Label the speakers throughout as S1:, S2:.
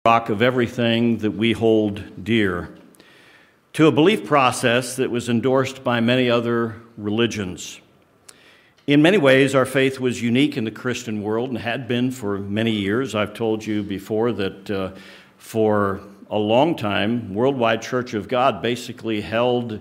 S1: rock of everything that we hold dear, to a belief process that was endorsed by many other religions. In many ways, our faith was unique in the Christian world and had been for many years. I've told you before that for a long time, Worldwide Church of God basically held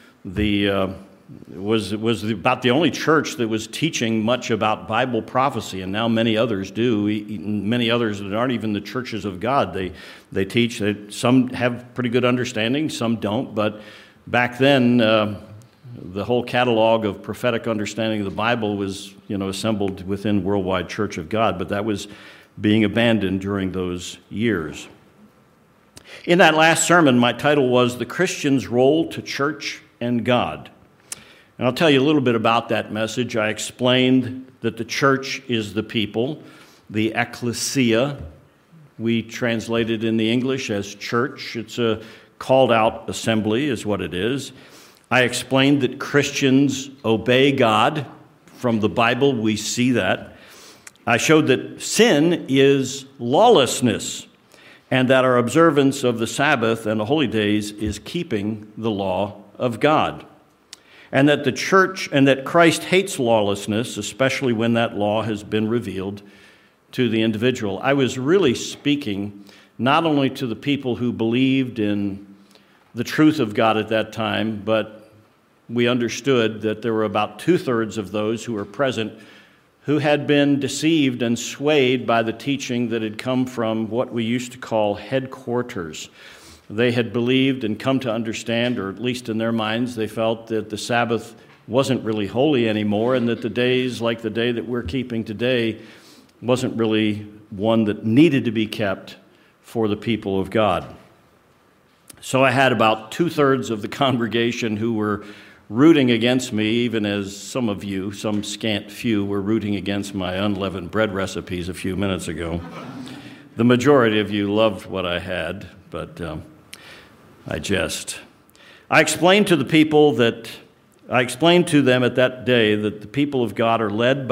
S1: was about the only church that was teaching much about Bible prophecy, and now many others do. Many others that aren't even the churches of God, they teach. Some have pretty good understanding, some don't. But back then, the whole catalog of prophetic understanding of the Bible was, assembled within Worldwide Church of God. But that was being abandoned during those years. In that last sermon, my title was "The Christian's Role to Church and God." And I'll tell you a little bit about that message. I explained that the church is the people, the ecclesia. We translate it in the English as church. It's a called-out assembly is what it is. I explained that Christians obey God. From the Bible, we see that. I showed that sin is lawlessness, and that our observance of the Sabbath and the holy days is keeping the law of God. And that the church and that Christ hates lawlessness, especially when that law has been revealed to the individual. I was really speaking not only to the people who believed in the truth of God at that time, but we understood that there were about 2/3 of those who were present who had been deceived and swayed by the teaching that had come from what we used to call headquarters. They had believed and come to understand, or at least in their minds, they felt that the Sabbath wasn't really holy anymore, and that the days, like the day that we're keeping today, wasn't really one that needed to be kept for the people of God. So I had about 2/3 of the congregation who were rooting against me, even as some of you, some scant few, were rooting against my unleavened bread recipes a few minutes ago. The majority of you loved what I had, but I jest. I explained to them at that day that the people of God are led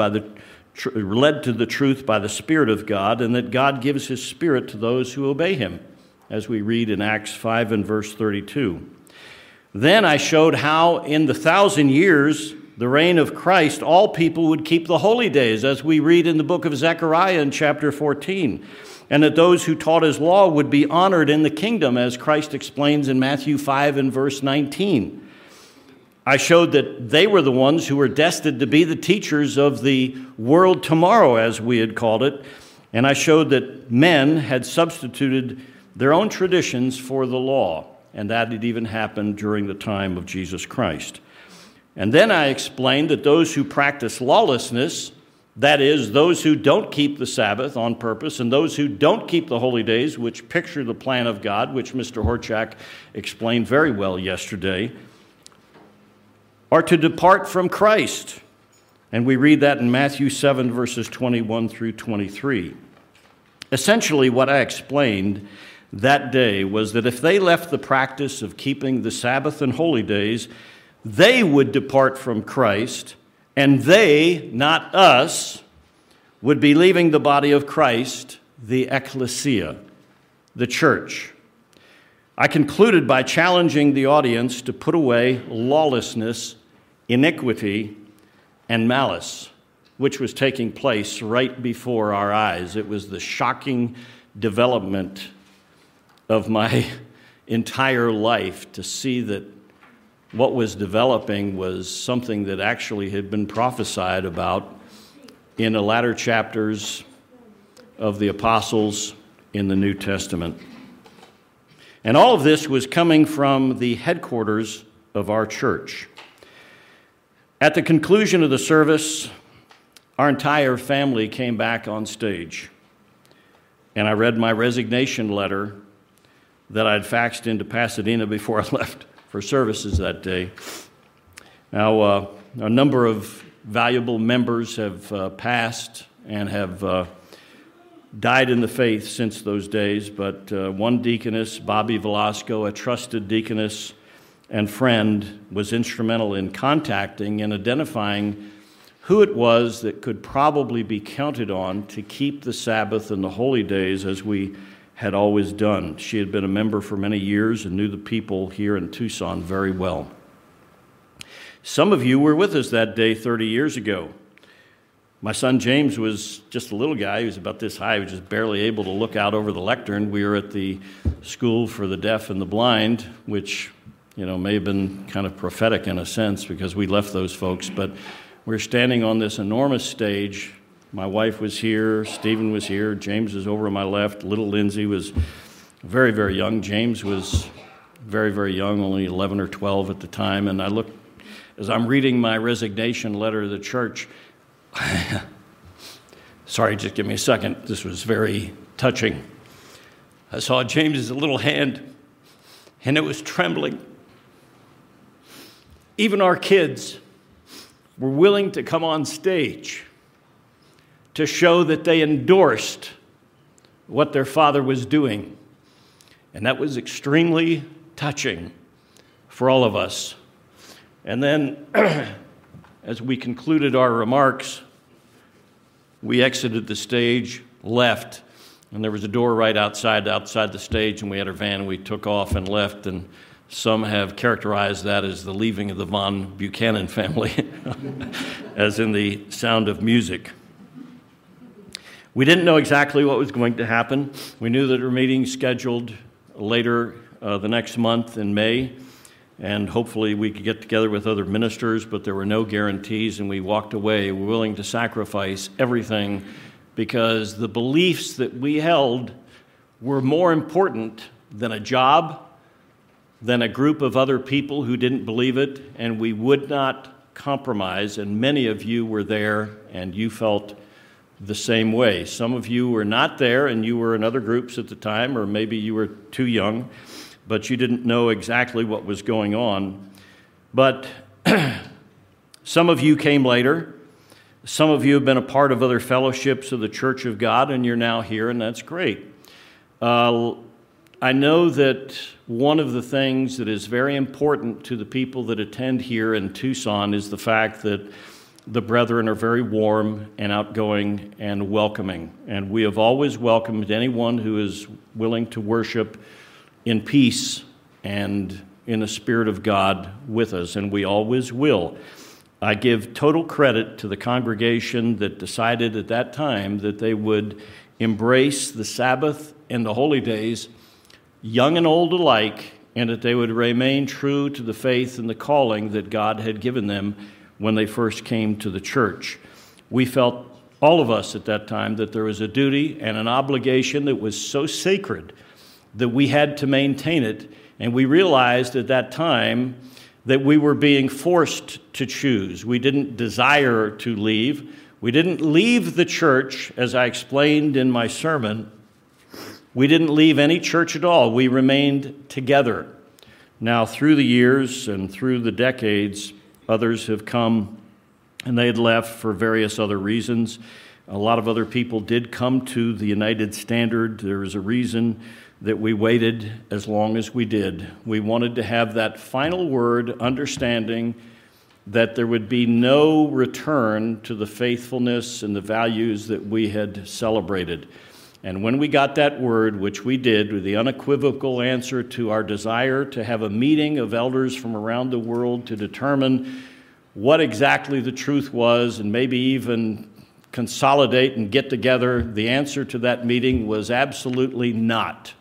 S1: to the truth by the Spirit of God, and that God gives His Spirit to those who obey Him, as we read in Acts 5 and verse 32. Then I showed how in the 1,000 years, the reign of Christ, all people would keep the holy days, as we read in the book of Zechariah in chapter 14. And that those who taught His law would be honored in the kingdom, as Christ explains in Matthew 5 and verse 19. I showed that they were the ones who were destined to be the teachers of the world tomorrow, as we had called it. And I showed that men had substituted their own traditions for the law, and that had even happened during the time of Jesus Christ. And then I explained that those who practice lawlessness, that is, those who don't keep the Sabbath on purpose, and those who don't keep the holy days, which picture the plan of God, which Mr. Horchak explained very well yesterday, are to depart from Christ. And we read that in Matthew 7, verses 21 through 23. Essentially, what I explained that day was that if they left the practice of keeping the Sabbath and holy days, they would depart from Christ, and they, not us, would be leaving the body of Christ, the ecclesia, the church. I concluded by challenging the audience to put away lawlessness, iniquity, and malice, which was taking place right before our eyes. It was the shocking development of my entire life to see that what was developing was something that actually had been prophesied about in the latter chapters of the apostles in the New Testament. And all of this was coming from the headquarters of our church. At the conclusion of the service, our entire family came back on stage, and I read my resignation letter that I'd faxed into Pasadena before I left for services that day. Now, a number of valuable members have passed and have died in the faith since those days, but one deaconess, Bobby Velasco, a trusted deaconess and friend, was instrumental in contacting and identifying who it was that could probably be counted on to keep the Sabbath and the holy days as we had always done. She had been a member for many years and knew the people here in Tucson very well. Some of you were with us that day 30 years ago. My son James was just a little guy. He was about this high. He was just barely able to look out over the lectern. We were at the School for the Deaf and the Blind, which, may have been kind of prophetic in a sense because we left those folks. But we're standing on this enormous stage. My wife was here. Stephen was here. James was over on my left. Little Lindsay was very, very young. James was very, very young, only 11 or 12 at the time. And I looked, as I'm reading my resignation letter to the church, sorry, just give me a second. This was very touching. I saw James's little hand, and it was trembling. Even our kids were willing to come on stage to show that they endorsed what their father was doing. And that was extremely touching for all of us. And then, as we concluded our remarks, we exited the stage, left, and there was a door right outside the stage, and we had our van, and we took off and left, and some have characterized that as the leaving of the Von Buchanan family, as in the Sound of Music. We didn't know exactly what was going to happen. We knew that our meeting scheduled later the next month in May, and hopefully we could get together with other ministers, but there were no guarantees, and we walked away willing to sacrifice everything because the beliefs that we held were more important than a job, than a group of other people who didn't believe it, and we would not compromise, and many of you were there, and you felt the same way. Some of you were not there, and you were in other groups at the time, or maybe you were too young, but you didn't know exactly what was going on. But some of you came later. Some of you have been a part of other fellowships of the Church of God, and you're now here, and that's great. I know that one of the things that is very important to the people that attend here in Tucson is the fact that the brethren are very warm and outgoing and welcoming. And we have always welcomed anyone who is willing to worship in peace and in the Spirit of God with us, and we always will. I give total credit to the congregation that decided at that time that they would embrace the Sabbath and the holy days, young and old alike, and that they would remain true to the faith and the calling that God had given them when they first came to the church. We felt, all of us at that time, that there was a duty and an obligation that was so sacred that we had to maintain it, and we realized at that time that we were being forced to choose. We didn't desire to leave. We didn't leave the church, as I explained in my sermon. We didn't leave any church at all. We remained together. Now, through the years and through the decades, others have come and they had left for various other reasons. A lot of other people did come to the United Standard. There was a reason that we waited as long as we did. We wanted to have that final word, understanding that there would be no return to the faithfulness and the values that we had celebrated. And when we got that word, which we did, with the unequivocal answer to our desire to have a meeting of elders from around the world to determine what exactly the truth was and maybe even consolidate and get together, the answer to that meeting was absolutely not.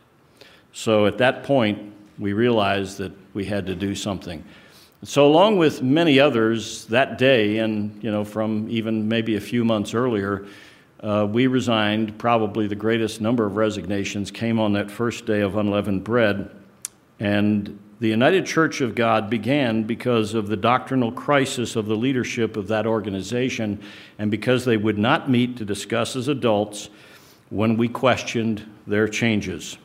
S1: So at that point, we realized that we had to do something. So along with many others that day, and from even maybe a few months earlier, we resigned. Probably the greatest number of resignations came on that first day of unleavened bread. And the United Church of God began because of the doctrinal crisis of the leadership of that organization, and because they would not meet to discuss as adults when we questioned their changes.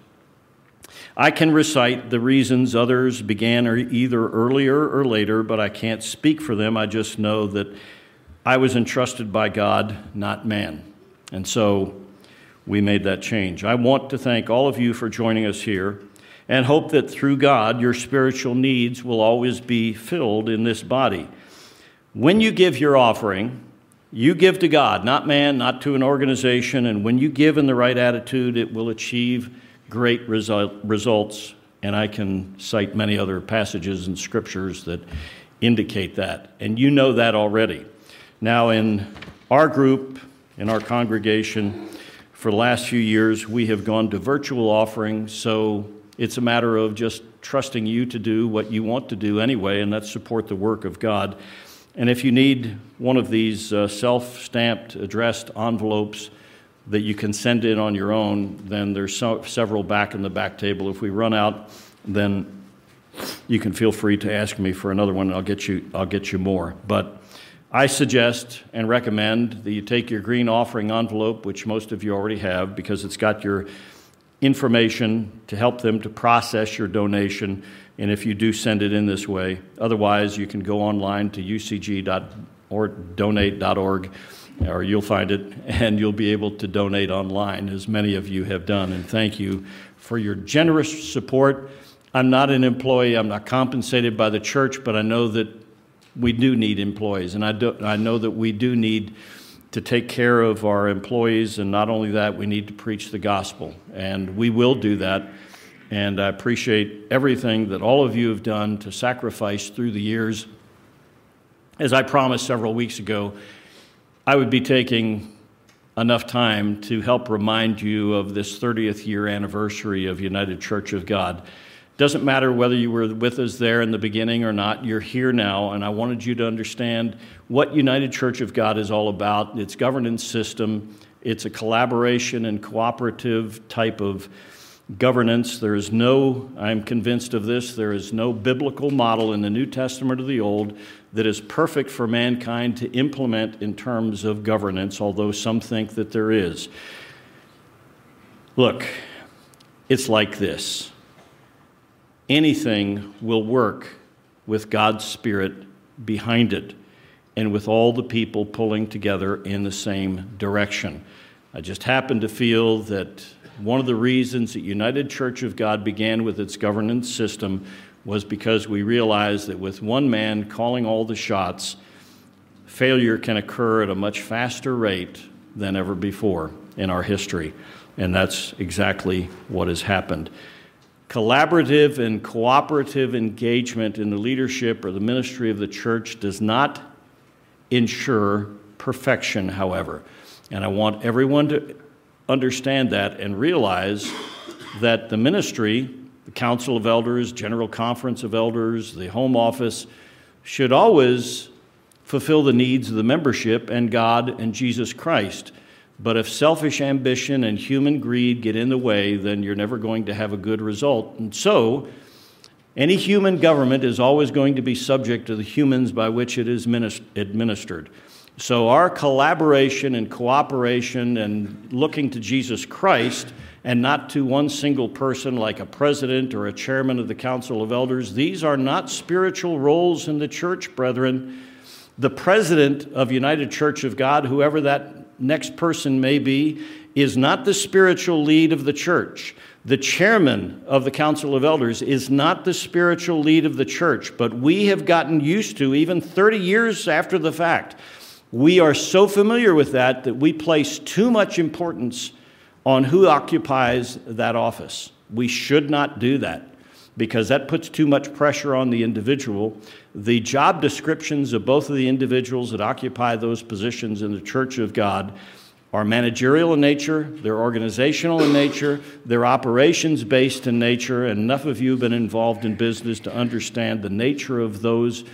S1: I can recite the reasons others began either earlier or later, but I can't speak for them. I just know that I was entrusted by God, not man. And so we made that change. I want to thank all of you for joining us here and hope that through God, your spiritual needs will always be filled in this body. When you give your offering, you give to God, not man, not to an organization. And when you give in the right attitude, it will achieve great results, and I can cite many other passages in scriptures that indicate that. And you know that already. Now, in our group, in our congregation, for the last few years, we have gone to virtual offerings, so it's a matter of just trusting you to do what you want to do anyway, and that's support the work of God. And if you need one of these self-stamped, addressed envelopes that you can send in on your own, then there's several back in the back table. If we run out, then you can feel free to ask me for another one, and I'll get you more. But I suggest and recommend that you take your green offering envelope, which most of you already have, because it's got your information to help them to process your donation, and if you do send it in this way. Otherwise, you can go online to ucg.donate.org, or you'll find it, and you'll be able to donate online, as many of you have done. And thank you for your generous support. I'm not an employee. I'm not compensated by the church, but I know that we do need employees, and I know that we do need to take care of our employees, and not only that, we need to preach the gospel, and we will do that. And I appreciate everything that all of you have done to sacrifice through the years. As I promised several weeks ago, I would be taking enough time to help remind you of this 30th year anniversary of United Church of God. Doesn't matter whether you were with us there in the beginning or not, you're here now, and I wanted you to understand what United Church of God is all about, its governance system. It's a collaboration and cooperative type of governance. There is no, I'm convinced of this, there is no biblical model in the New Testament or the Old that is perfect for mankind to implement in terms of governance, although some think that there is. Look, it's like this. Anything will work with God's Spirit behind it and with all the people pulling together in the same direction. I just happen to feel that one of the reasons that United Church of God began with its governance system was because we realized that with one man calling all the shots, failure can occur at a much faster rate than ever before in our history. And that's exactly what has happened. Collaborative and cooperative engagement in the leadership or the ministry of the church does not ensure perfection, however. And I want everyone to understand that and realize that the ministry, the Council of Elders, General Conference of Elders, the Home Office, should always fulfill the needs of the membership and God and Jesus Christ. But if selfish ambition and human greed get in the way, then you're never going to have a good result. And so, any human government is always going to be subject to the humans by which it is administered. So our collaboration and cooperation and looking to Jesus Christ and not to one single person like a president or a chairman of the Council of Elders, these are not spiritual roles in the church, brethren. The president of United Church of God, whoever that next person may be, is not the spiritual lead of the church. The chairman of the Council of Elders is not the spiritual lead of the church, but we have gotten used to, even 30 years after the fact, we are so familiar with that we place too much importance on who occupies that office. We should not do that because that puts too much pressure on the individual. The job descriptions of both of the individuals that occupy those positions in the Church of God are managerial in nature, they're organizational in nature, they're operations-based in nature, and enough of you have been involved in business to understand the nature of those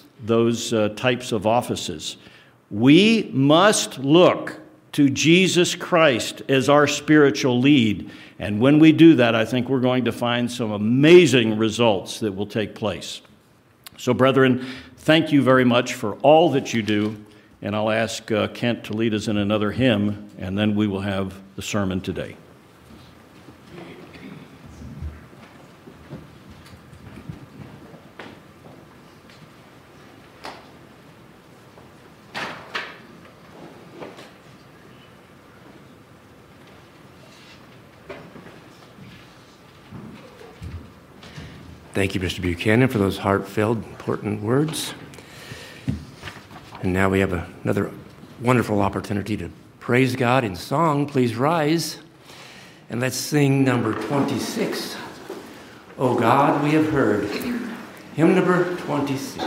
S1: types of offices. We must look to Jesus Christ as our spiritual lead. And when we do that, I think we're going to find some amazing results that will take place. So, brethren, thank you very much for all that you do. And I'll ask Kent to lead us in another hymn, and then we will have the sermon today.
S2: Thank you, Mr. Buchanan, for those heartfelt, important words. And now we have another wonderful opportunity to praise God in song. Please rise And let's sing number 26. Oh God, we have heard. Hymn number 26.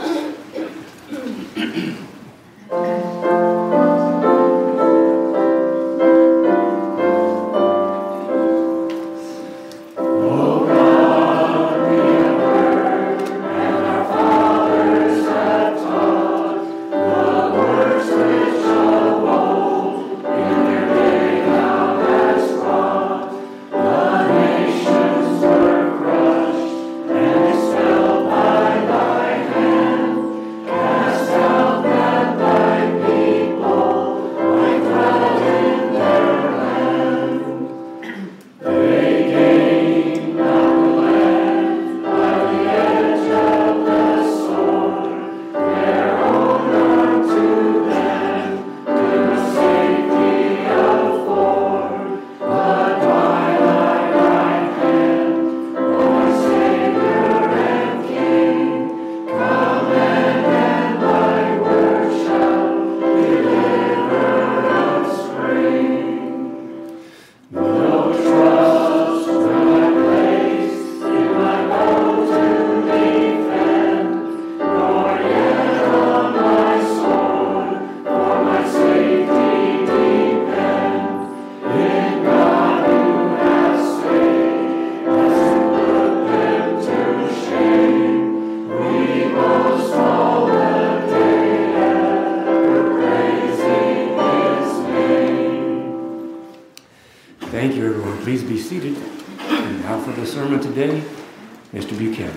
S2: Thank you, everyone. Please be seated. And now for the sermon today, Mr. Buchanan.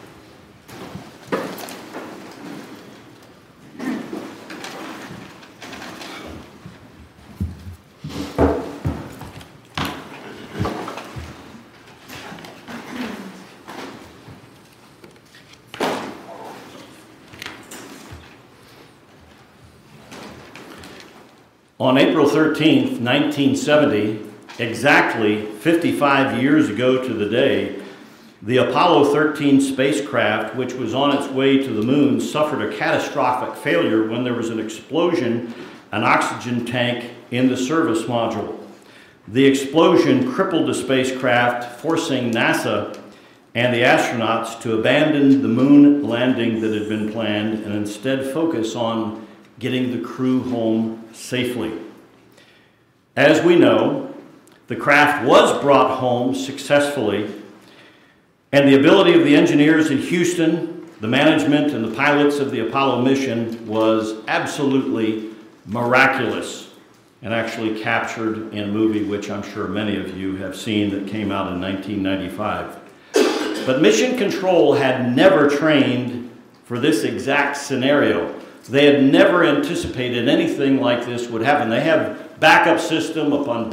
S1: On April 13th, 1970, exactly 55 years ago to the day, the Apollo 13 spacecraft, which was on its way to the moon, suffered a catastrophic failure when there was an explosion, an oxygen tank in the service module. The explosion crippled the spacecraft, forcing NASA and the astronauts to abandon the moon landing that had been planned and instead focus on getting the crew home safely. As we know, the craft was brought home successfully, and the ability of the engineers in Houston, the management, and the pilots of the Apollo mission was absolutely miraculous and actually captured in a movie which I'm sure many of you have seen that came out in 1995. But Mission Control had never trained for this exact scenario. They had never anticipated anything like this would happen. They have backup system upon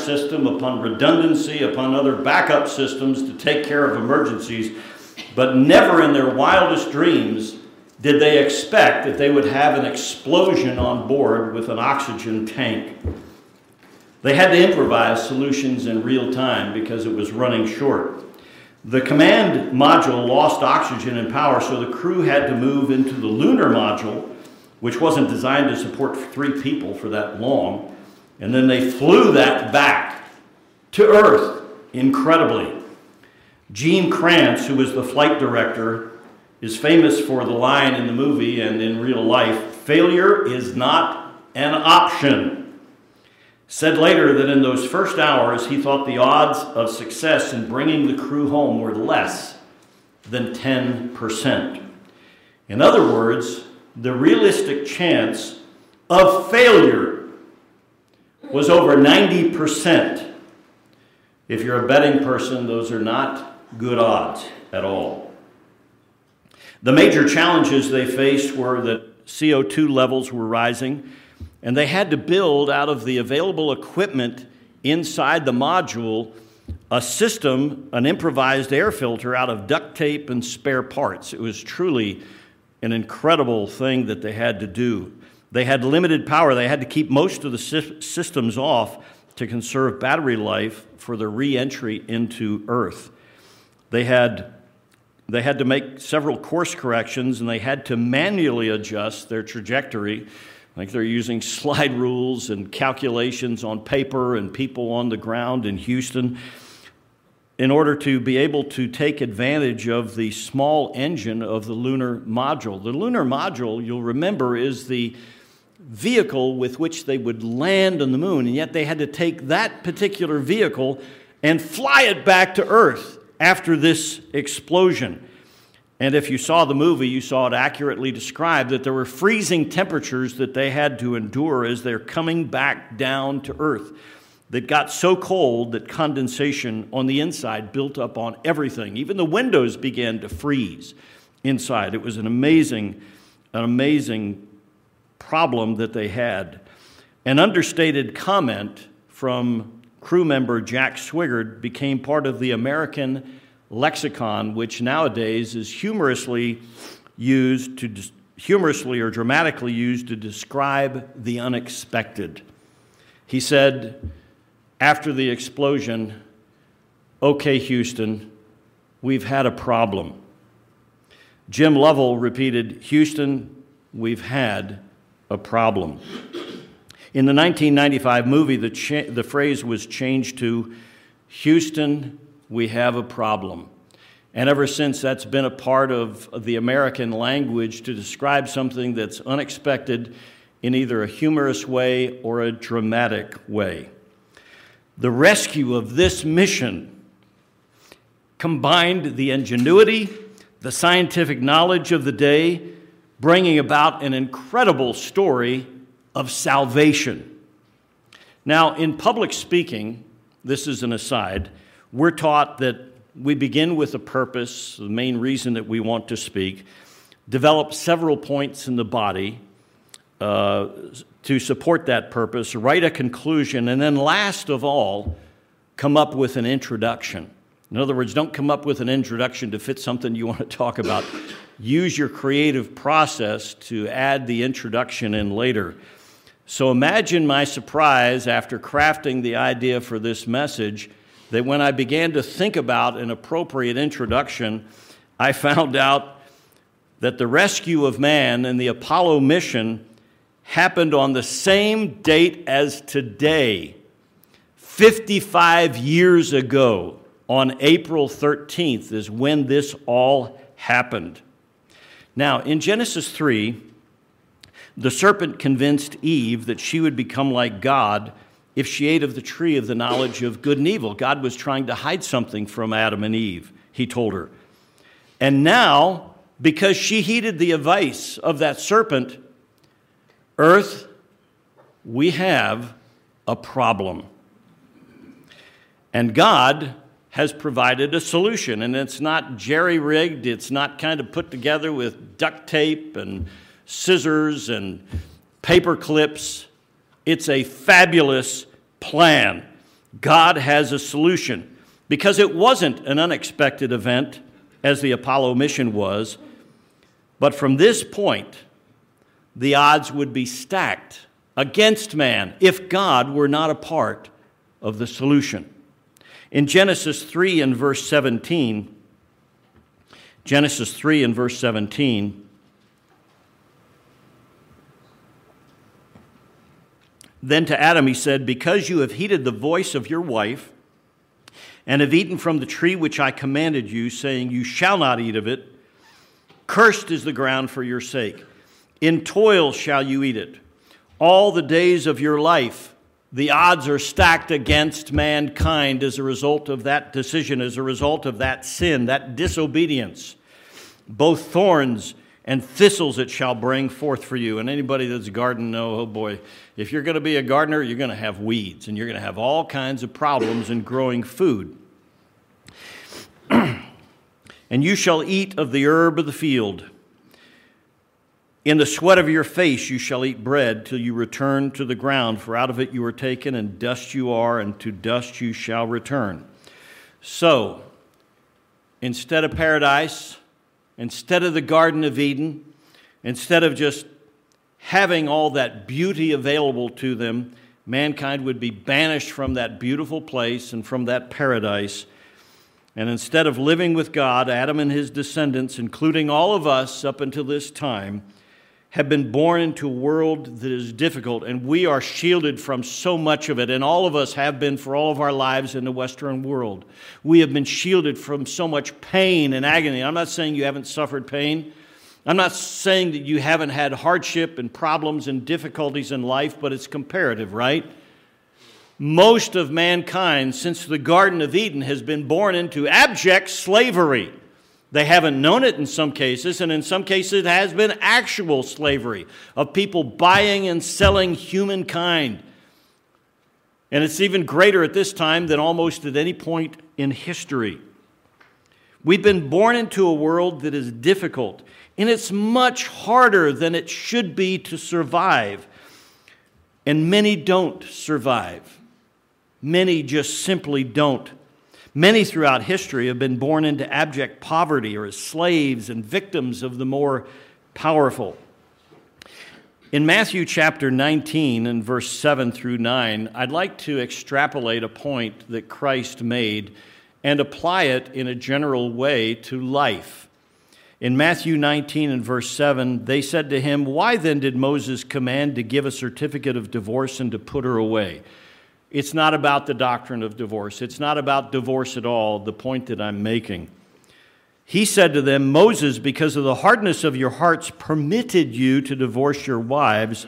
S1: redundancy upon other backup systems to take care of emergencies, but never in their wildest dreams did they expect that they would have an explosion on board with an oxygen tank. They had to improvise solutions in real time because it was running short. The command module lost oxygen and power, so the crew had to move into the lunar module, which wasn't designed to support 3 people for that long. And then they flew that back to Earth, incredibly. Gene Kranz, who was the flight director, is famous for the line in the movie and in real life, "Failure is not an option." Said later that in those first hours, he thought the odds of success in bringing the crew home were less than 10%. In other words, the realistic chance of failure was over 90%. If you're a betting person, those are not good odds at all. The major challenges they faced were that CO2 levels were rising, and they had to build out of the available equipment inside the module a system, an improvised air filter out of duct tape and spare parts. It was truly an incredible thing that they had to do. They had limited power. They had to keep most of the systems off to conserve battery life for the re-entry into Earth. They had to make several course corrections, and they had to manually adjust their trajectory I think they're using slide rules and calculations on paper and people on the ground in Houston in order to be able to take advantage of the small engine of the lunar module. The lunar module, you'll remember, is the vehicle with which they would land on the moon, and yet they had to take that particular vehicle and fly it back to Earth after this explosion. And if you saw the movie, you saw it accurately described that there were freezing temperatures that they had to endure as they're coming back down to Earth that got so cold that condensation on the inside built up on everything. Even the windows began to freeze inside. It was an amazing problem that they had. An understated comment from crew member Jack Swigert became part of the American lexicon, which nowadays is humorously or dramatically used to describe the unexpected. He said, after the explosion, "Okay, Houston, we've had a problem." Jim Lovell repeated, "Houston, we've had a problem." In the 1995 movie, the phrase was changed to, "Houston, we have a problem." And ever since, that's been a part of the American language to describe something that's unexpected in either a humorous way or a dramatic way. The rescue of this mission combined the ingenuity, the scientific knowledge of the day, bringing about an incredible story of salvation. Now, in public speaking, this is an aside, we're taught that we begin with a purpose, the main reason that we want to speak, develop several points in the body to support that purpose, write a conclusion, and then last of all, come up with an introduction. In other words, don't come up with an introduction to fit something you want to talk about. Use your creative process to add the introduction in later. So imagine my surprise after crafting the idea for this message that when I began to think about an appropriate introduction, I found out that the rescue of man and the Apollo mission happened on the same date as today, 55 years ago. On April 13th is when this all happened. Now, in Genesis 3, the serpent convinced Eve that she would become like God if she ate of the tree of the knowledge of good and evil. God was trying to hide something from Adam and Eve, he told her. And now, because she heeded the advice of that serpent, Earth, we have a problem. And God has provided a solution, and it's not jerry-rigged, it's not kind of put together with duct tape and scissors and paper clips. It's a fabulous plan. God has a solution, because it wasn't an unexpected event as the Apollo mission was, but from this point, the odds would be stacked against man if God were not a part of the solution. In Genesis 3 and verse 17, then to Adam he said, "Because you have heeded the voice of your wife, and have eaten from the tree which I commanded you, saying, you shall not eat of it, cursed is the ground for your sake. In toil shall you eat it. All the days of your life." The odds are stacked against mankind as a result of that decision, as a result of that sin, that disobedience. "Both thorns and thistles it shall bring forth for you." And anybody that's gardened know, oh boy, if you're going to be a gardener, you're going to have weeds, and you're going to have all kinds of problems in growing food. "And you shall eat of the herb of the field. In the sweat of your face you shall eat bread till you return to the ground, for out of it you were taken, and dust you are, and to dust you shall return." So, instead of paradise, instead of the Garden of Eden, instead of just having all that beauty available to them, mankind would be banished from that beautiful place and from that paradise. And instead of living with God, Adam and his descendants, including all of us up until this time, have been born into a world that is difficult, and we are shielded from so much of it, and all of us have been for all of our lives in the Western world. We have been shielded from so much pain and agony. I'm not saying you haven't suffered pain. I'm not saying that you haven't had hardship and problems and difficulties in life, but it's comparative, right? Most of mankind since the Garden of Eden has been born into abject slavery. They haven't known it in some cases, and in some cases it has been actual slavery of people buying and selling humankind. And it's even greater at this time than almost at any point in history. We've been born into a world that is difficult, and it's much harder than it should be to survive. And many don't survive. Many just simply don't. Many throughout history have been born into abject poverty or as slaves and victims of the more powerful. In Matthew chapter 19 and verse 7 through 9, I'd like to extrapolate a point that Christ made and apply it in a general way to life. In Matthew 19 and verse 7, they said to him, "Why then did Moses command to give a certificate of divorce and to put her away?" It's not about the doctrine of divorce. It's not about divorce at all, the point that I'm making. He said to them, "Moses, because of the hardness of your hearts, permitted you to divorce your wives."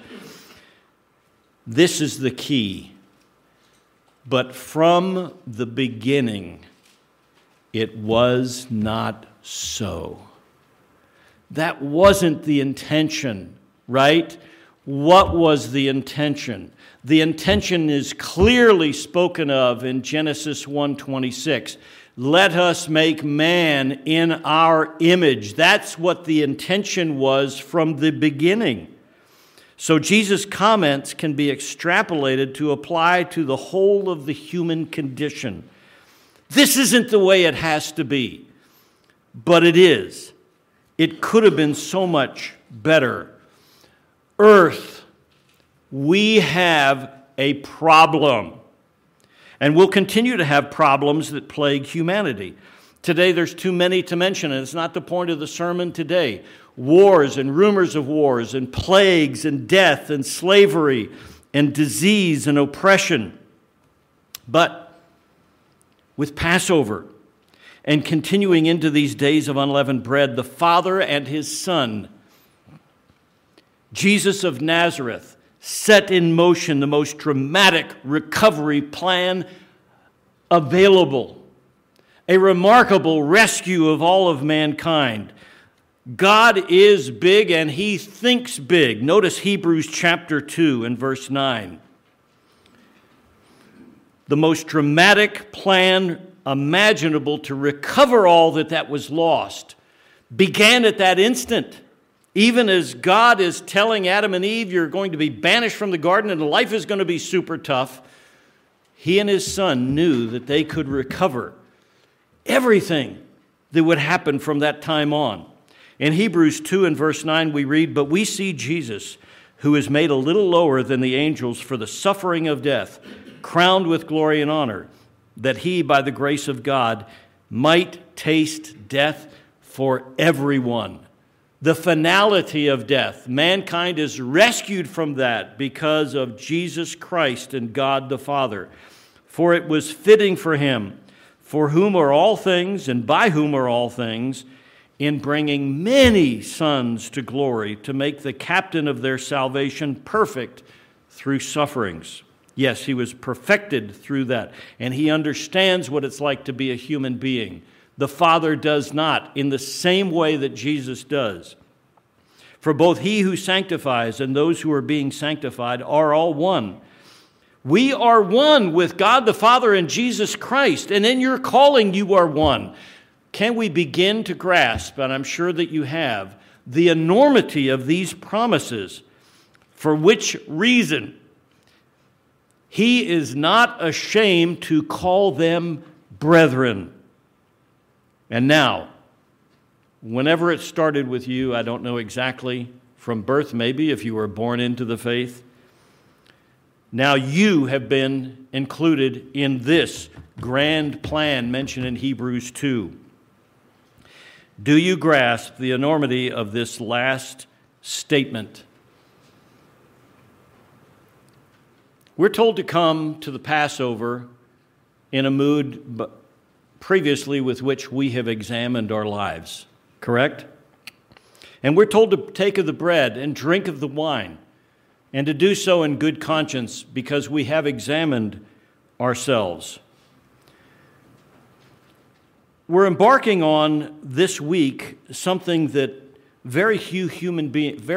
S1: This is the key. But from the beginning, it was not so. That wasn't the intention, right? What was the intention? The intention is clearly spoken of in Genesis 1:26. Let us make man in our image. That's what the intention was from the beginning. So Jesus' comments can be extrapolated to apply to the whole of the human condition. This isn't the way it has to be, but it is. It could have been so much better. Earth, we have a problem. And we'll continue to have problems that plague humanity. Today there's too many to mention, and it's not the point of the sermon today. Wars and rumors of wars and plagues and death and slavery and disease and oppression. But with Passover and continuing into these days of unleavened bread, the Father and His Son, Jesus of Nazareth, set in motion the most dramatic recovery plan available. A remarkable rescue of all of mankind. God is big and He thinks big. Notice Hebrews chapter 2 and verse 9. The most dramatic plan imaginable to recover all that was lost began at that instant. Even as God is telling Adam and Eve, you're going to be banished from the garden and life is going to be super tough, He and His Son knew that they could recover everything that would happen from that time on. In Hebrews 2 and verse 9 we read, "But we see Jesus, who is made a little lower than the angels for the suffering of death, crowned with glory and honor, that He, by the grace of God, might taste death for everyone." The finality of death. Mankind is rescued from that because of Jesus Christ and God the Father. For it was fitting for Him, for whom are all things and by whom are all things, in bringing many sons to glory, to make the captain of their salvation perfect through sufferings. Yes, He was perfected through that, and He understands what it's like to be a human being. The Father does not, in the same way that Jesus does. For both He who sanctifies and those who are being sanctified are all one. We are one with God the Father and Jesus Christ, and in your calling you are one. Can we begin to grasp, and I'm sure that you have, the enormity of these promises, for which reason He is not ashamed to call them brethren. And now, whenever it started with you, I don't know exactly, from birth maybe, if you were born into the faith, now you have been included in this grand plan mentioned in Hebrews 2. Do you grasp the enormity of this last statement. We're told to come to the Passover in a mood previously with which we have examined our lives, correct? And we're told to take of the bread and drink of the wine, and to do so in good conscience because we have examined ourselves. We're embarking on this week something that very few human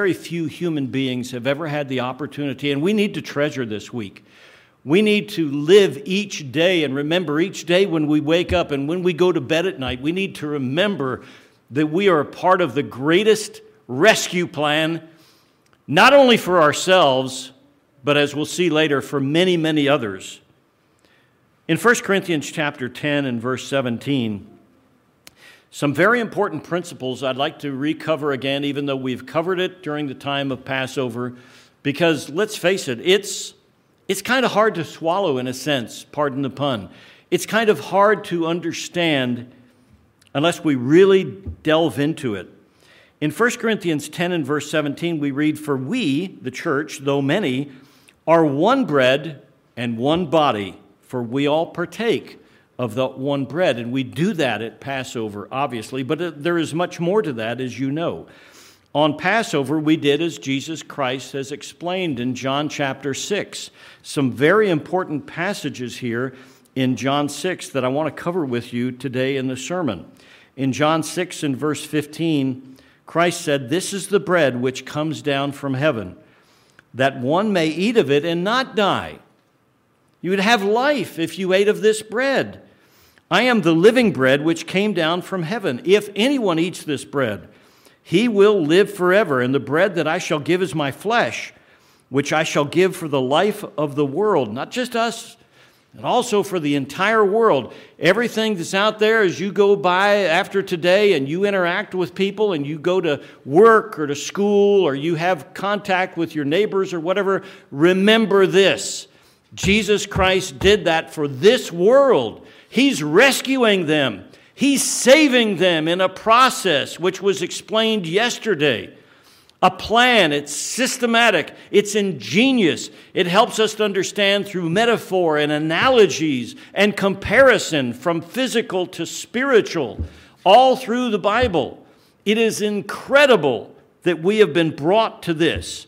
S1: beings have ever had the opportunity, and we need to treasure this week. We need to live each day and remember each day when we wake up and when we go to bed at night, we need to remember that we are a part of the greatest rescue plan, not only for ourselves, but as we'll see later, for many, many others. In 1 Corinthians chapter 10 and verse 17, some very important principles I'd like to recover again, even though we've covered it during the time of Passover, because let's face it, it's kind of hard to swallow in a sense, pardon the pun. It's kind of hard to understand unless we really delve into it. In 1 Corinthians 10 and verse 17, we read, "For we, the church, though many, are one bread and one body, for we all partake of the one bread." And we do that at Passover, obviously, but there is much more to that, as you know. On Passover, we did as Jesus Christ has explained in John chapter 6. Some very important passages here in John 6 that I want to cover with you today in the sermon. In John 6 and verse 15, Christ said, "This is the bread which comes down from heaven, that one may eat of it and not die. You would have life if you ate of this bread. I am the living bread which came down from heaven. If anyone eats this bread, he will live forever. And the bread that I shall give is my flesh, which I shall give for the life of the world." Not just us, and also for the entire world. Everything that's out there as you go by after today and you interact with people and you go to work or to school or you have contact with your neighbors or whatever, remember this. Jesus Christ did that for this world. He's rescuing them. He's saving them in a process which was explained yesterday. A plan, it's systematic, it's ingenious. It helps us to understand through metaphor and analogies and comparison from physical to spiritual, all through the Bible. It is incredible that we have been brought to this.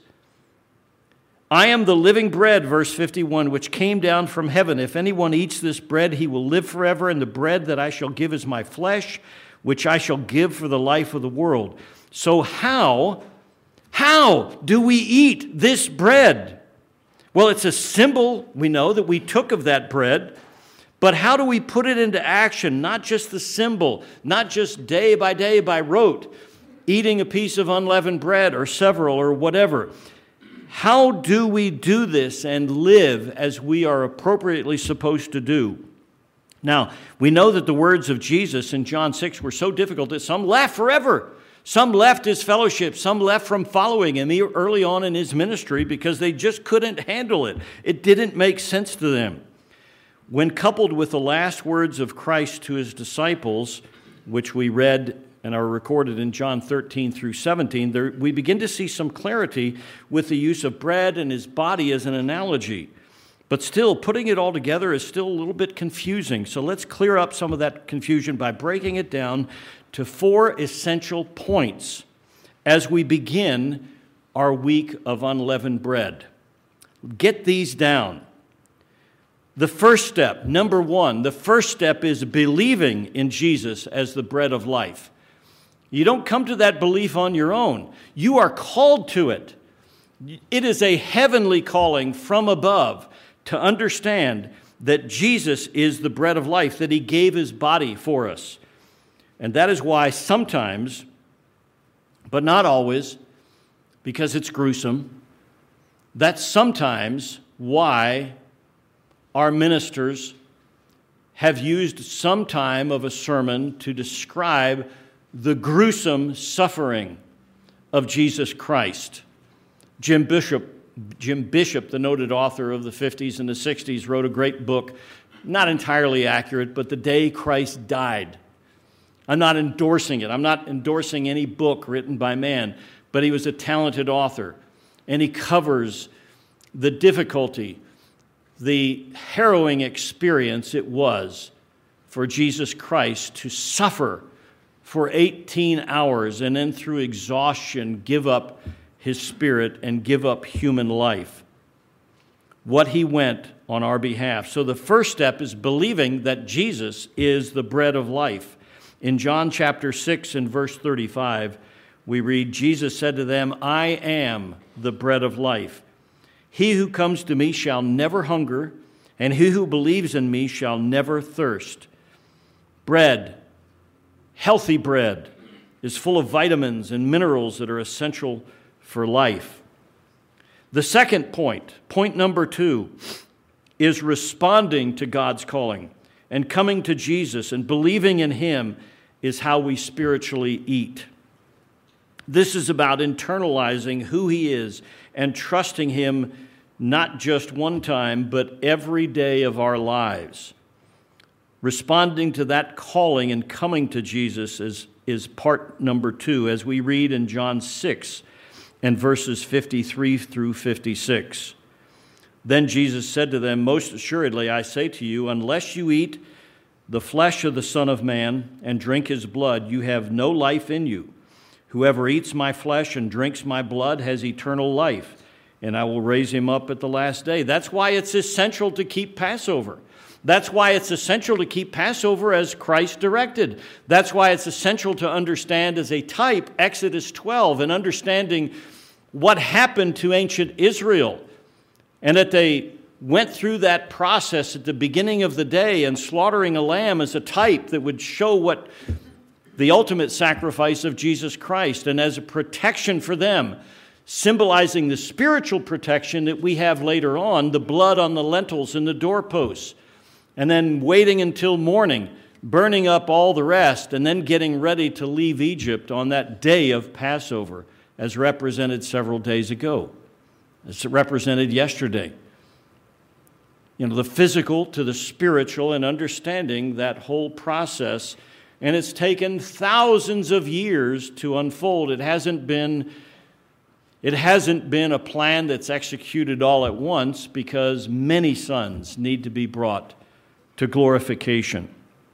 S1: "I am the living bread," verse 51, "which came down from heaven. If anyone eats this bread, he will live forever. And the bread that I shall give is my flesh, which I shall give for the life of the world." So how do we eat this bread? Well, it's a symbol, we know, that we took of that bread. But how do we put it into action? Not just the symbol, not just day by rote, eating a piece of unleavened bread or several or whatever. How do we do this and live as we are appropriately supposed to do? Now, we know that the words of Jesus in John 6 were so difficult that some left forever. Some left his fellowship. Some left from following him early on in his ministry because they just couldn't handle it. It didn't make sense to them. When coupled with the last words of Christ to his disciples, which we read and are recorded in John 13 through 17, we begin to see some clarity with the use of bread and his body as an analogy. But still, putting it all together is still a little bit confusing. So let's clear up some of that confusion by breaking it down to 4 essential points as we begin our week of unleavened bread. Get these down. The first step, number 1, the first step is believing in Jesus as the bread of life. You don't come to that belief on your own. You are called to it. It is a heavenly calling from above to understand that Jesus is the bread of life, that he gave his body for us. And that is why sometimes, but not always, because it's gruesome, that's sometimes why our ministers have used some time of a sermon to describe the gruesome suffering of Jesus Christ. Jim Bishop, the noted author of the 50s and the 60s, wrote a great book, not entirely accurate, but The Day Christ Died. I'm not endorsing it. I'm not endorsing any book written by man. but he was a talented author. And he covers the difficulty, the harrowing experience it was for Jesus Christ to suffer for 18 hours and then through exhaustion give up his spirit and give up human life. What he went on our behalf. So the first step is believing that Jesus is the bread of life. In John chapter 6 and verse 35, we read, Jesus said to them, I am the bread of life. He who comes to me shall never hunger, and he who believes in me shall never thirst. Bread, healthy bread, is full of vitamins and minerals that are essential for life. The second point number 2, is responding to God's calling. And coming to Jesus and believing in him is how we spiritually eat. This is about internalizing who he is and trusting him not just one time, but every day of our lives. Responding to that calling and coming to Jesus is part number 2, as we read in John 6 and verses 53 through 56. Then Jesus said to them, most assuredly I say to you, unless you eat the flesh of the Son of Man and drink his blood, you have no life in you. Whoever eats my flesh and drinks my blood has eternal life, and I will raise him up at the last day. That's why it's essential to keep Passover. That's why it's essential to keep Passover as Christ directed. That's why it's essential to understand as a type Exodus 12 and understanding what happened to ancient Israel, and that they went through that process at the beginning of the day, and slaughtering a lamb as a type that would show what the ultimate sacrifice of Jesus Christ, and as a protection for them, symbolizing the spiritual protection that we have later on, the blood on the lintels and the doorposts, and then waiting until morning, burning up all the rest, and then getting ready to leave Egypt on that day of Passover, as represented several days ago. It's represented yesterday. The physical to the spiritual, and understanding that whole process. And it's taken thousands of years to unfold. It hasn't been a plan that's executed all at once, because many sons need to be brought to glorification.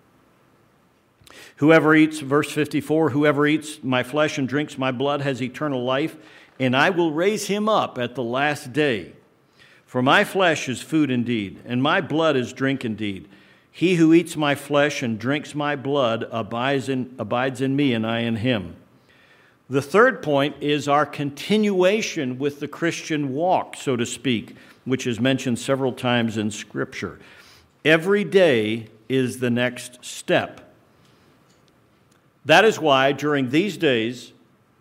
S1: Whoever eats, verse 54, whoever eats my flesh and drinks my blood has eternal life, and I will raise him up at the last day. For my flesh is food indeed, and my blood is drink indeed. He who eats my flesh and drinks my blood abides in me, and I in him. The third point is our continuation with the Christian walk, so to speak, which is mentioned several times in Scripture. Every day is the next step. That is why during these days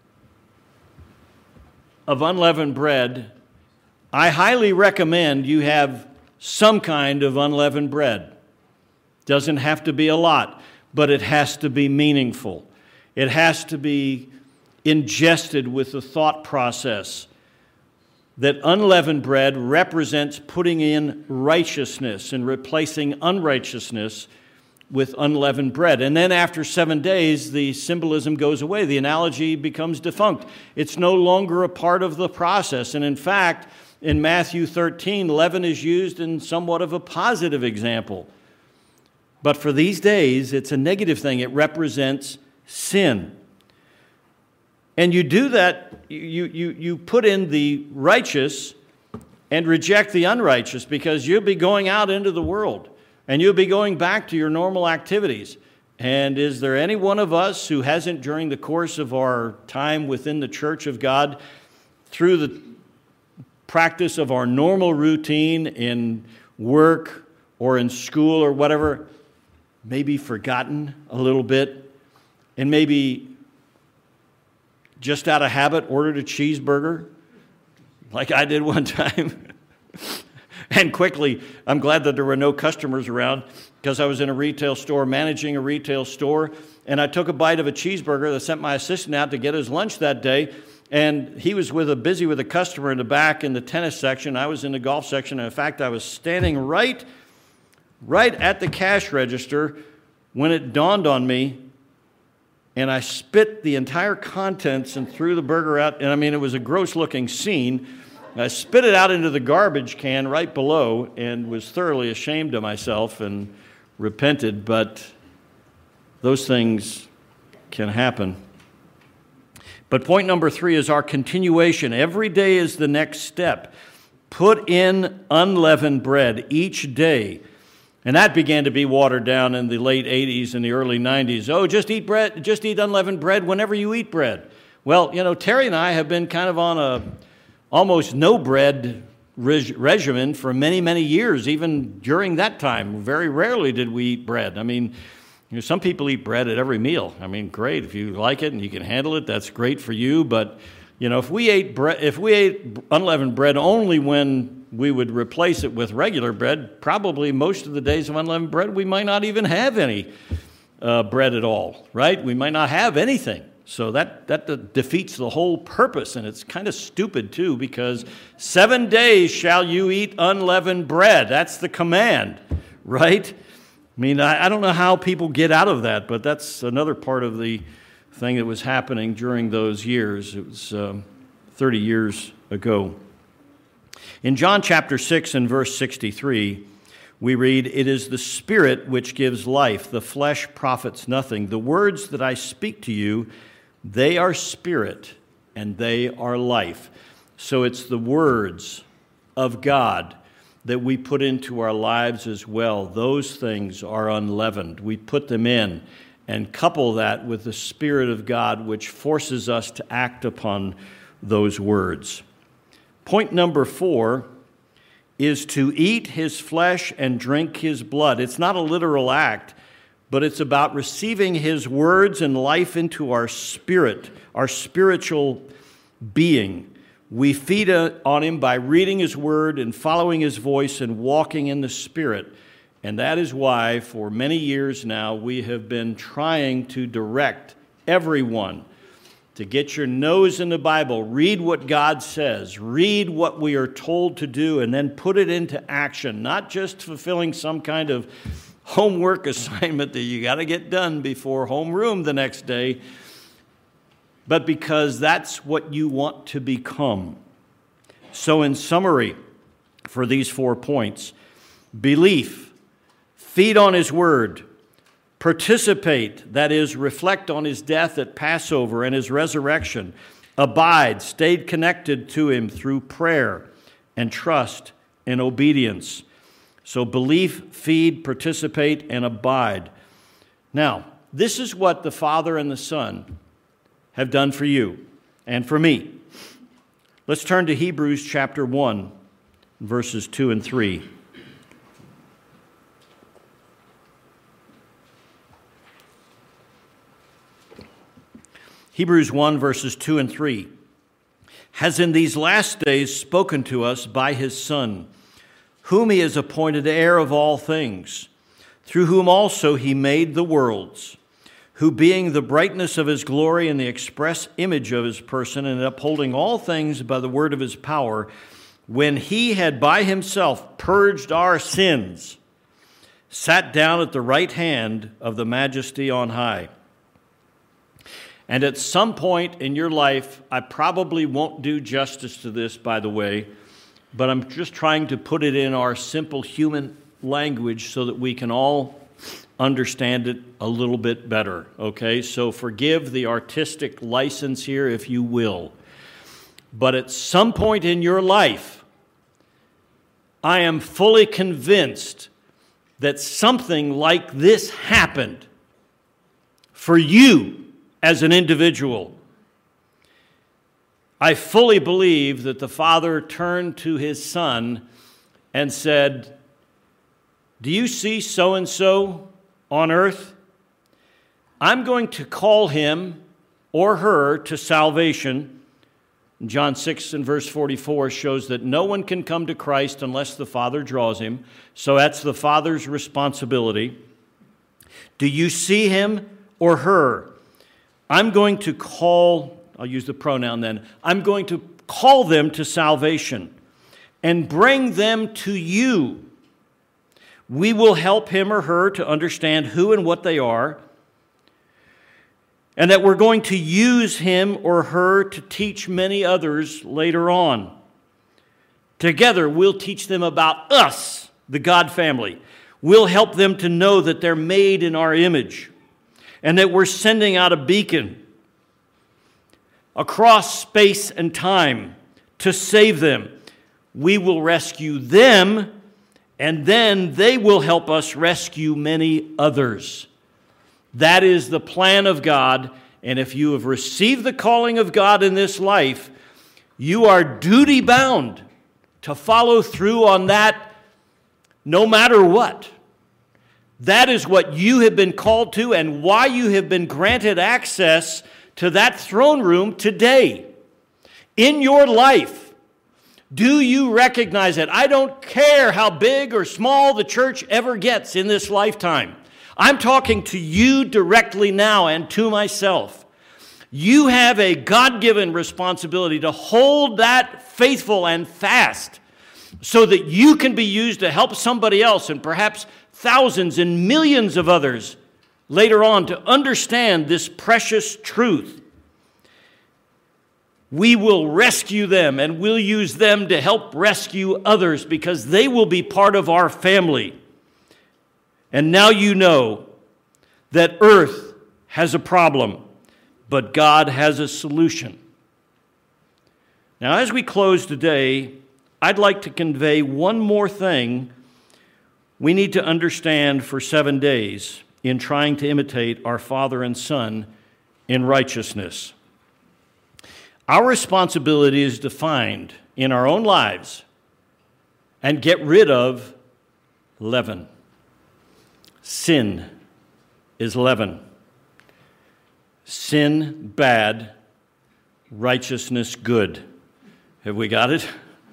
S1: of unleavened bread, I highly recommend you have some kind of unleavened bread. Doesn't have to be a lot, but it has to be meaningful. It has to be ingested with the thought process that unleavened bread represents putting in righteousness and replacing unrighteousness with unleavened bread. And then after 7 days, the symbolism goes away. The analogy becomes defunct. It's no longer a part of the process. And in fact, in Matthew 13, leaven is used in somewhat of a positive example. But for these days, it's a negative thing. It represents sin. And you do that, you put in the righteous and reject the unrighteous, because you'll be going out into the world and you'll be going back to your normal activities. And is there any one of us who hasn't, during the course of our time within the church of God, through the practice of our normal routine in work or in school or whatever, maybe forgotten a little bit, and maybe just out of habit ordered a cheeseburger like I did one time? And quickly, I'm glad that there were no customers around, because I was in a retail store, managing a retail store, and I took a bite of a cheeseburger. I sent my assistant out to get his lunch that day, and he was busy with a customer in the back in the tennis section. I was in the golf section, and in fact, I was standing right at the cash register when it dawned on me, and I spit the entire contents and threw the burger out. And I mean, it was a gross-looking scene. I spit it out into the garbage can right below and was thoroughly ashamed of myself and repented, but those things can happen. But point number 3 is our continuation. Every day is the next step. Put in unleavened bread each day. And that began to be watered down in the late 80s and the early 90s. Oh, just eat bread, just eat unleavened bread whenever you eat bread. Well, Terry and I have been kind of on a almost no bread regimen for many, many years, even during that time. Very rarely did we eat bread. I mean, some people eat bread at every meal. I mean, great. If you like it and you can handle it, that's great for you. But, if we ate unleavened bread only when we would replace it with regular bread, probably most of the days of unleavened bread, we might not even have any bread at all, right? We might not have anything. So that defeats the whole purpose, and it's kind of stupid too, because 7 days shall you eat unleavened bread. That's the command, right? I mean, I don't know how people get out of that, but that's another part of the thing that was happening during those years. It was 30 years ago. In John chapter 6 and verse 63, we read, "It is the Spirit which gives life. The flesh profits nothing. The words that I speak to you, they are spirit and they are life." So it's the words of God that we put into our lives as well. Those things are unleavened. We put them in and couple that with the Spirit of God, which forces us to act upon those words. Point number 4 is to eat his flesh and drink his blood. It's not a literal act, but it's about receiving his words and life into our spirit, our spiritual being. We feed on him by reading his word and following his voice and walking in the Spirit. And that is why for many years now we have been trying to direct everyone to get your nose in the Bible, read what God says, read what we are told to do, and then put it into action, not just fulfilling some kind of homework assignment that you got to get done before homeroom the next day, but because that's what you want to become. So in summary, for these 4 points, belief, feed on his word, participate, that is, reflect on his death at Passover and his resurrection, abide, stayed connected to him through prayer and trust and obedience. So belief, feed, participate, and abide. Now, this is what the Father and the Son have done for you and for me. Let's turn to Hebrews chapter 1, verses 2 and 3. Hebrews 1, verses 2 and 3, has in these last days spoken to us by his Son, whom he has appointed heir of all things, through whom also he made the worlds, who being the brightness of his glory and the express image of his person, and upholding all things by the word of his power, when he had by himself purged our sins, sat down at the right hand of the Majesty on high. And at some point in your life, I probably won't do justice to this, by the way, but I'm just trying to put it in our simple human language so that we can all understand it a little bit better, okay? So forgive the artistic license here, if you will. But at some point in your life, I am fully convinced that something like this happened for you as an individual. I fully believe that the Father turned to his Son and said, "Do you see so-and-so on earth? I'm going to call him or her to salvation." John 6 and verse 44 shows that no one can come to Christ unless the Father draws him. So that's the Father's responsibility. Do you see him or her? I'm going to call, I'll use the pronoun then, I'm going to call them to salvation and bring them to you. We will help him or her to understand who and what they are. and that we're going to use him or her to teach many others later on. Together, we'll teach them about us, the God family. We'll help them to know that they're made in our image and that we're sending out a beacon across space and time to save them. We will rescue them, and then they will help us rescue many others. That is the plan of God, and if you have received the calling of God in this life, you are duty-bound to follow through on that no matter what. That is what you have been called to and why you have been granted access to that throne room today. In your life, do you recognize it? I don't care how big or small the church ever gets in this lifetime. I'm talking to you directly now and to myself. You have a God-given responsibility to hold that faithful and fast so that you can be used to help somebody else and perhaps thousands and millions of others later on to understand this precious truth. We will rescue them and we'll use them to help rescue others because they will be part of our family. And now you know that earth has a problem, but God has a solution. Now, as we close today, I'd like to convey one more thing we need to understand for 7 days in trying to imitate our Father and Son in righteousness. Our responsibility is defined in our own lives and get rid of leaven. Sin is leaven. Sin bad, righteousness good. Have we got it?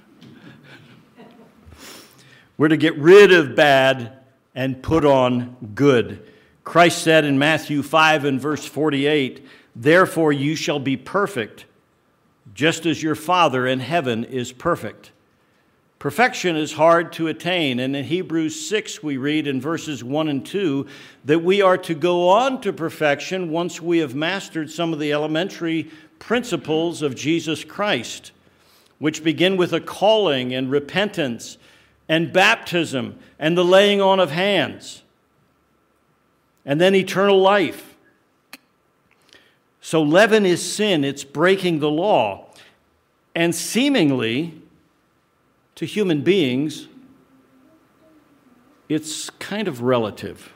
S1: We're to get rid of bad and put on good. Christ said in Matthew 5 and verse 48, "Therefore you shall be perfect, just as your Father in heaven is perfect." Perfection is hard to attain, and in Hebrews 6 we read in verses 1 and 2 that we are to go on to perfection once we have mastered some of the elementary principles of Jesus Christ, which begin with a calling and repentance and baptism and the laying on of hands, and then eternal life. So leaven is sin, it's breaking the law, and seemingly to human beings, it's kind of relative.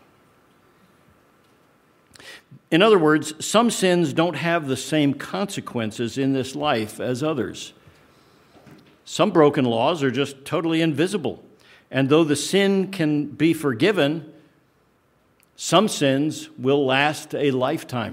S1: In other words, some sins don't have the same consequences in this life as others. Some broken laws are just totally invisible. And though the sin can be forgiven, some sins will last a lifetime.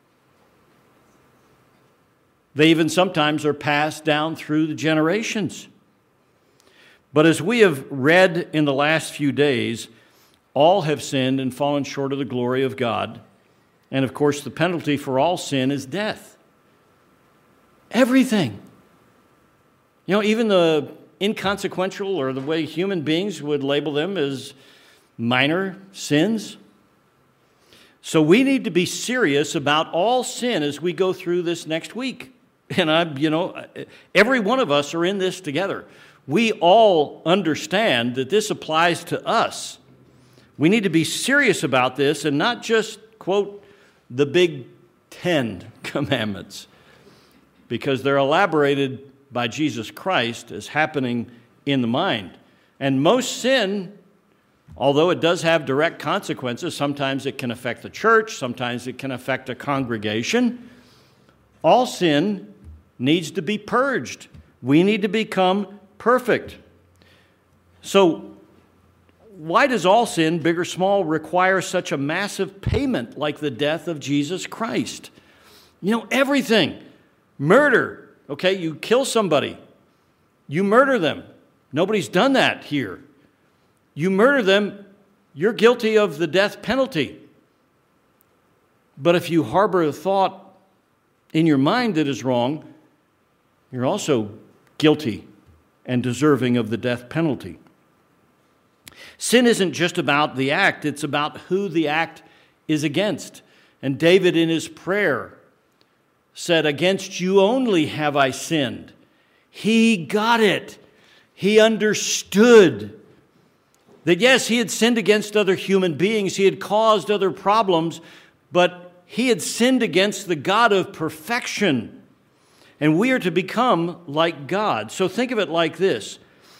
S1: They even sometimes are passed down through the generations. But as we have read in the last few days, all have sinned and fallen short of the glory of God. And of course, the penalty for all sin is death. Everything. You know, even the inconsequential, or the way human beings would label them, as minor sins. So we need to be serious about all sin as we go through this next week. And every one of us are in this together. We all understand that this applies to us. We need to be serious about this and not just quote the big 10 commandments, because they're elaborated by Jesus Christ as happening in the mind. And most sin, although it does have direct consequences, sometimes it can affect the church, sometimes it can affect a congregation. All sin needs to be purged. We need to become perfect. So, why does all sin, big or small, require such a massive payment like the death of Jesus Christ? You know, everything. Murder. Okay, you kill somebody. You murder them. Nobody's done that here. You murder them, you're guilty of the death penalty. But if you harbor a thought in your mind that is wrong, you're also guilty and deserving of the death penalty. Sin isn't just about the act, it's about who the act is against. And David in his prayer said, "Against you only have I sinned." He got it. He understood that yes, he had sinned against other human beings. He had caused other problems, but he had sinned against the God of perfection. And we are to become like God. So think of it like this.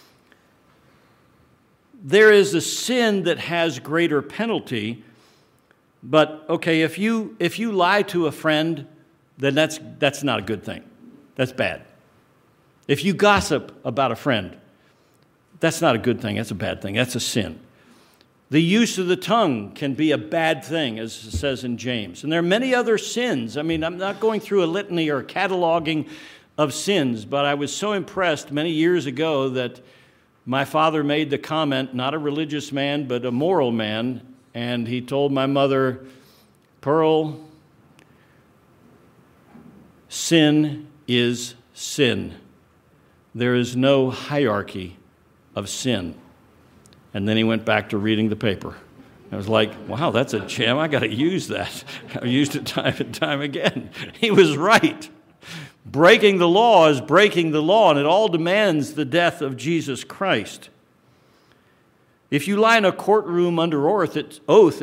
S1: There is a sin that has greater penalty, but okay, if you lie to a friend, then that's not a good thing. That's bad. If you gossip about a friend, that's not a good thing. That's a bad thing. That's a sin. The use of the tongue can be a bad thing, as it says in James. And there are many other sins. I mean, I'm not going through a litany or cataloging of sins, but I was so impressed many years ago that my father made the comment, not a religious man, but a moral man, and he told my mother, "Pearl, sin is sin. There is no hierarchy of sin." And then he went back to reading the paper. I was like, wow, that's a gem. I got to use that. I used it time and time again. He was right. Breaking the law is breaking the law, and it all demands the death of Jesus Christ. If you lie in a courtroom under oath, it's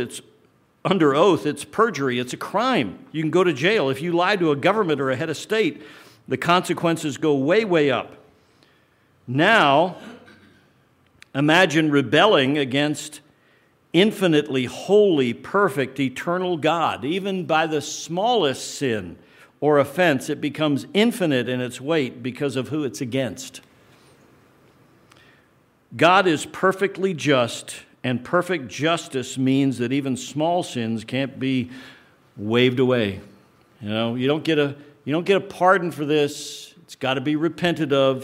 S1: perjury. It's a crime. You can go to jail. If you lie to a government or a head of state, the consequences go way, way up. Now, imagine rebelling against infinitely holy, perfect, eternal God. Even by the smallest sin or offense, it becomes infinite in its weight because of who it's against. God is perfectly just, and perfect justice means that even small sins can't be waved away. You don't get a pardon for this. It's got to be repented of.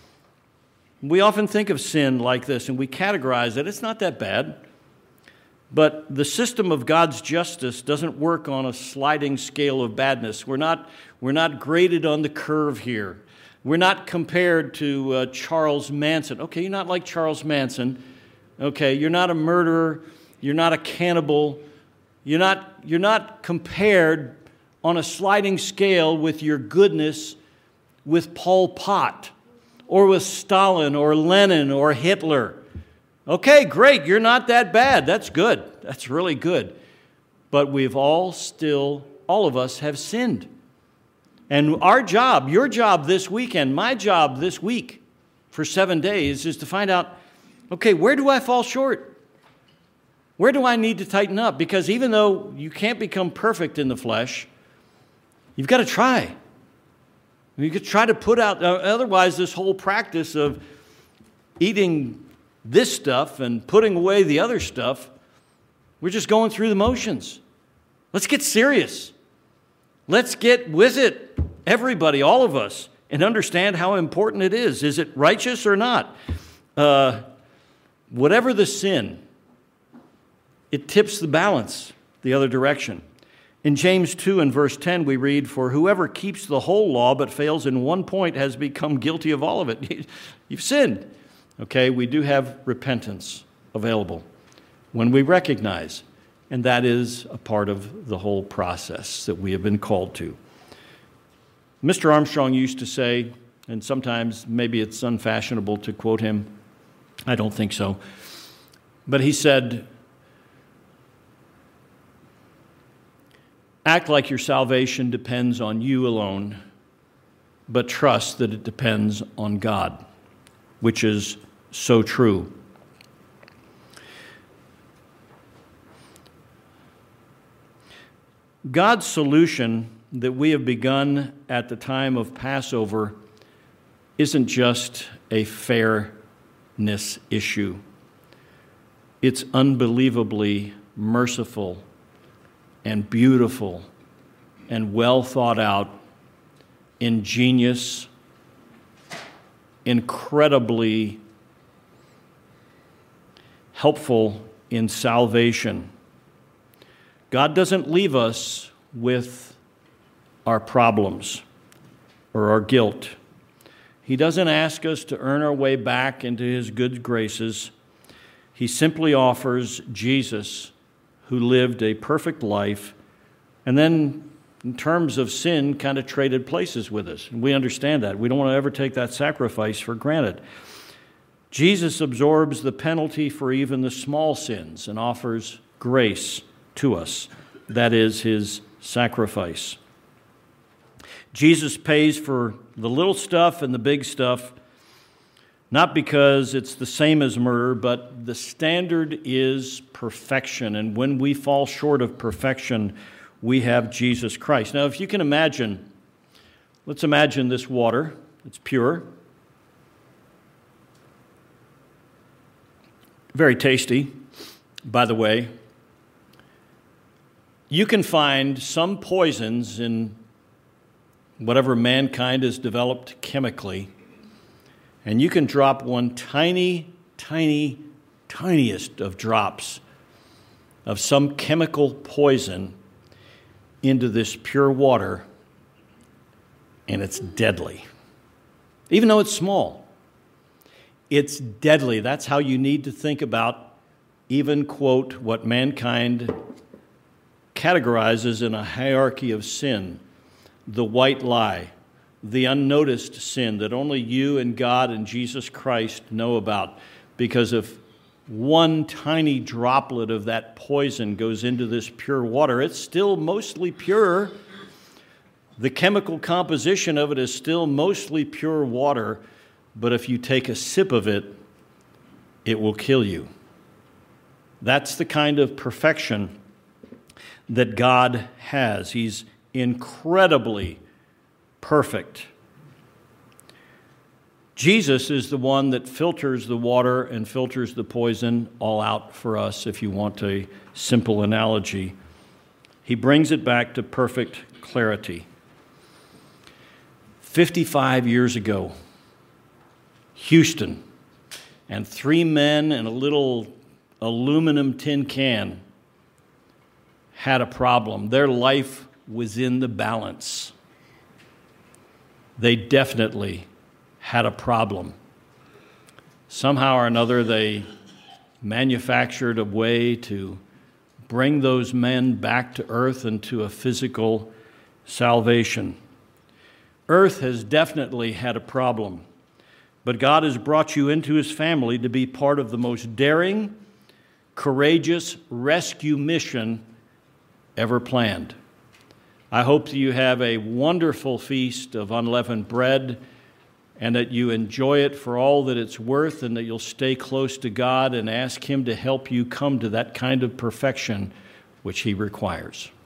S1: We often think of sin like this, and we categorize it. It's not that bad. But the system of God's justice doesn't work on a sliding scale of badness. We're not graded on the curve here. We're not compared to Charles Manson. Okay, you're not like Charles Manson. Okay, you're not a murderer. You're not a cannibal. You're not compared on a sliding scale with your goodness with Pol Pot, or with Stalin, or Lenin, or Hitler. Okay, great, you're not that bad. That's good. That's really good. But we've all of us have sinned. And our job, your job this weekend, my job this week for 7 days is to find out, okay, where do I fall short? Where do I need to tighten up? Because even though you can't become perfect in the flesh, you've got to try. You could try to put out, otherwise this whole practice of eating this stuff and putting away the other stuff, we're just going through the motions. Let's get serious. Let's get with it, everybody, all of us, and understand how important it is. Is it righteous or not? Whatever the sin, it tips the balance the other direction. In James 2 and verse 10 we read, "For whoever keeps the whole law but fails in one point has become guilty of all of it." You've sinned. Okay, we do have repentance available when we recognize, and that is a part of the whole process that we have been called to. Mr. Armstrong used to say, and sometimes maybe it's unfashionable to quote him, I don't think so, but he said, "Act like your salvation depends on you alone, but trust that it depends on God," which is so true. God's solution that we have begun at the time of Passover isn't just a fairness issue. It's unbelievably merciful and beautiful and well thought out, ingenious, incredibly helpful in salvation. God doesn't leave us with our problems or our guilt. He doesn't ask us to earn our way back into His good graces. He simply offers Jesus, who lived a perfect life And then, in terms of sin, kind of traded places with us. And we understand that. We don't want to ever take that sacrifice for granted. Jesus absorbs the penalty for even the small sins and offers grace to us. That is his sacrifice. Jesus pays for the little stuff and the big stuff, not because it's the same as murder, but the standard is perfection. And when we fall short of perfection, we have Jesus Christ. Now, if you can imagine, let's imagine this water. It's pure. Very tasty, by the way. You can find some poisons in whatever mankind has developed chemically, and you can drop one tiniest of drops of some chemical poison into this pure water, and it's deadly. Even though it's small, it's deadly. That's how you need to think about even, quote, what mankind categorizes in a hierarchy of sin, the white lie, the unnoticed sin that only you and God and Jesus Christ know about. Because if one tiny droplet of that poison goes into this pure water, it's still mostly pure. The chemical composition of it is still mostly pure water, but if you take a sip of it, it will kill you. That's the kind of perfection that God has. He's incredibly perfect. Jesus is the one that filters the water and filters the poison all out for us, if you want a simple analogy. He brings it back to perfect clarity. 55 years ago, Houston, and 3 men in a little aluminum tin can had a problem. Their life was in the balance. They definitely had a problem. Somehow or another, they manufactured a way to bring those men back to earth and to a physical salvation. Earth has definitely had a problem, but God has brought you into his family to be part of the most daring, courageous rescue mission ever planned. I hope that you have a wonderful feast of unleavened bread and that you enjoy it for all that it's worth, and that you'll stay close to God and ask him to help you come to that kind of perfection which he requires.